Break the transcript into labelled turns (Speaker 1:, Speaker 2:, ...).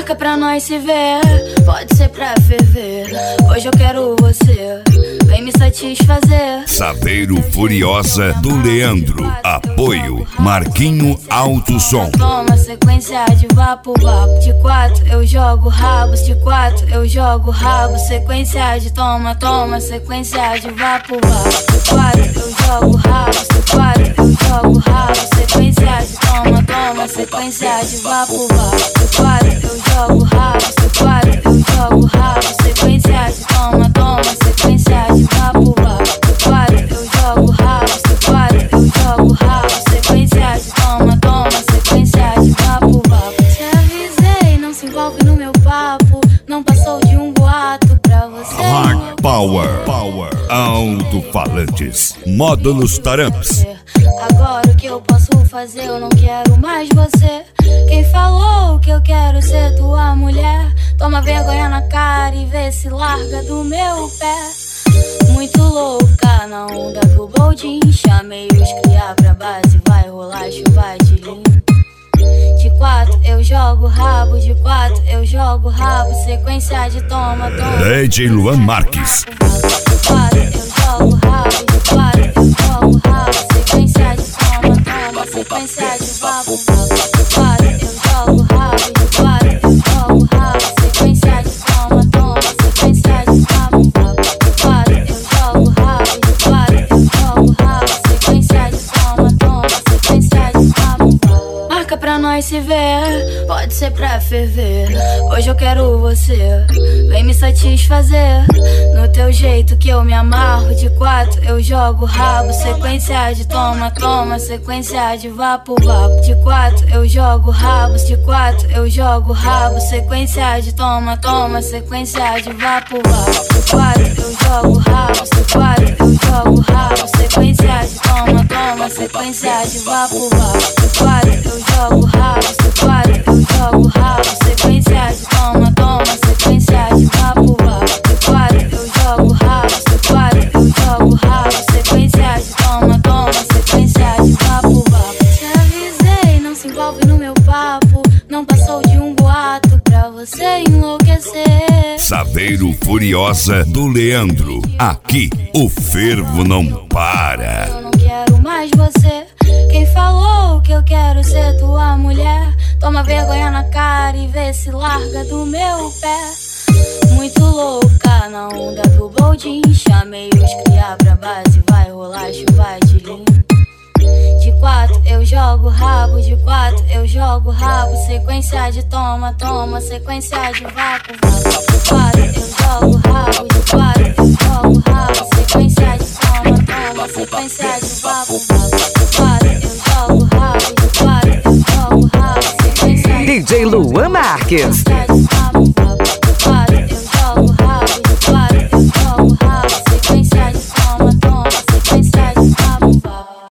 Speaker 1: Marca pra nós se ver, pode ser pra ferver. Hoje eu quero você, vem me satisfazer.
Speaker 2: Saveiro Furiosa do Leandro. Apoio Marquinho Alto Som.
Speaker 1: Toma sequência de vapo, vapo. De 4 eu jogo rabos, de 4 eu jogo rabo. Sequência de toma, toma, sequência de vapo, vapo. De 4 eu jogo rabos, de 4 eu jogo rabo. Sequência de toma, toma, sequência de vapo, vapo. De 4 eu jogo rabos, de 4 eu jogo rabo. Sequência de toma, toma, sequência de vapo, vapo. De 4 eu jogo rabos, de 4 eu jogo rabo. Sequência de toma, toma, sequência de vapo, vapo. Te avisei, não se envolve no meu papo. Não passou de um boato pra você.
Speaker 2: Hard Power. Alto-falantes. Módulos Taramps.
Speaker 1: Agora o que eu posso fazer? Eu não quero mais você. Quem falou que eu quero ser tua mulher? Toma vergonha na cara e vê se larga do meu pé. Muito louca na onda do boldin. Chamei os cria pra base, vai rolar chuva de lim. De 4 eu jogo rabo, de 4 eu jogo rabo. Sequência de toma, toma.
Speaker 2: DJ Luan Marques.
Speaker 1: De 4 eu jogo rabo, de 4 eu jogo rabo. Sequência de toma, toma, sequência de vapo, vapo. De 4 eu jogo rabo, de 4 eu jogo rabo. Sequência de toma, toma, sequência de vapo, vapo. De 4 eu jogo rabo, de 4 eu jogo rabo. Sequência de toma, toma, sequência de vapo, vapo. Marca pra nós se ver, pode ser pra ferver. Hoje eu quero você, vem me satisfazer. No teu jeito que eu me amarro. De 4 eu jogo rabo. Sequência de toma, toma, sequência de vapo, vapo. De 4 eu jogo rabos, de 4 eu jogo rabo. Sequência de toma, toma, sequência de vapo, vapo. De 4 eu jogo rabos, de 4 eu jogo rabo. Sequência de toma, toma, sequência de vapo, vapo. De 4 eu jogo rabos, de 4 eu jogo rabo. Sequência de toma, toma, sequência de vapo, vapo. De 4 eu jogo rabos, de 4 eu jogo rabo. Sequência de toma, toma, sequência de vapo, vapo. Te avisei, não se envolve no meu papo. Não passou de um boato pra você enlouquecer.
Speaker 2: Saveiro Furiosa do Leandro. Aqui o fervo não para.
Speaker 1: Eu não quero mais você. Quem falou que eu quero ser tua mulher? Toma vergonha na cara e vê se larga do meu pé. Muito louca na onda do boldin. Chamei os cria pra base, vai rolar chuva de lim. De 4 eu jogo rabo, de 4 eu jogo rabo. Sequência de toma, toma, sequência de vapo, vapo. De 4 eu jogo rabo, de 4 eu jogo rabo. Sequência de toma, toma, sequência de vapo, vapo. De 4 eu jogo rabo, de 4 eu jogo rabo. Sequência de
Speaker 3: DJ Luan Marques.